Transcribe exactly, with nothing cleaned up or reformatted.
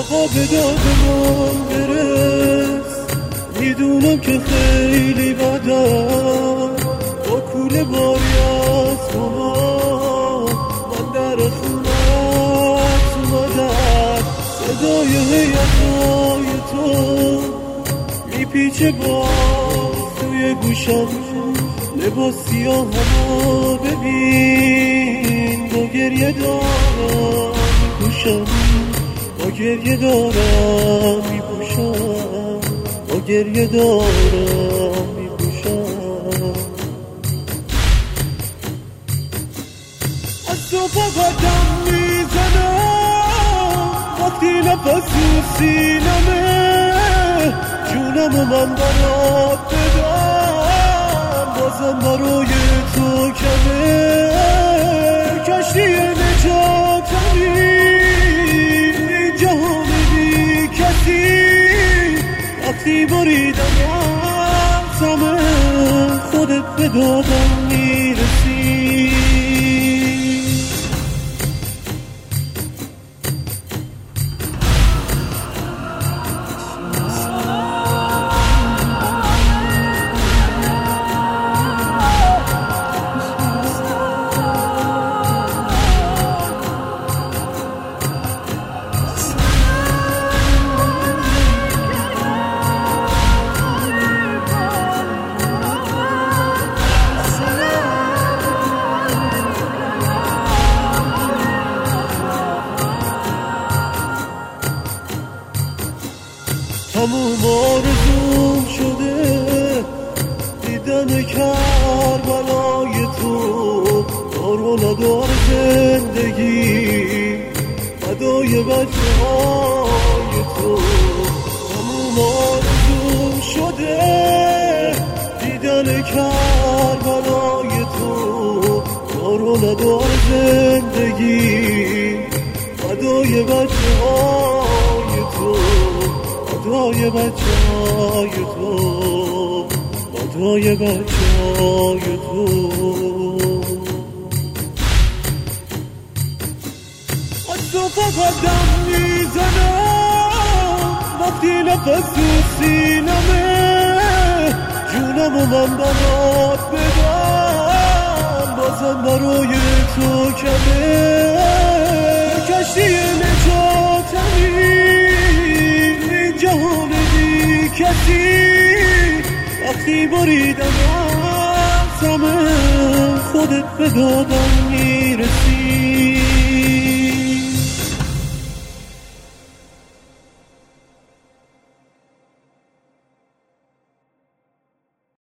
آقا به داد من برس، میدونم که خیلی بدم با کوله باری از تو من در خونت اومدم. صدای هیجای تو میپیچه باز توی گوشم، لباس سیاهمو ببین با گریه دارم میپوشم، با گریه دارم میپوشم، با گریه دارم میپوشم. از تو فقط دم میزنم وقتی نفس تو سینمه، جونمو من برات بدم بازم برای تو کمه. کشتی نجاتمی این جهان بی کسی، وقتی بریدم از همه خودت به دادم میرسی. تموم آرزوم شده دیدن کربلای تو، دار و ندار زندگی فدای بچه های تو. تموم آرزوم شده دیدن کربلای تو، دار و ندار زندگی فدای بچه های تو، فدای بچه های تو، فدای بچه های تو. از تو فقط دم میزنم وقتی نفس تو سینمه، جونمو من برات بدم بازم برای تو کمه. کشتی نجاتمی جهان بی کسی، وقتی بریدم از همه خودت به دادم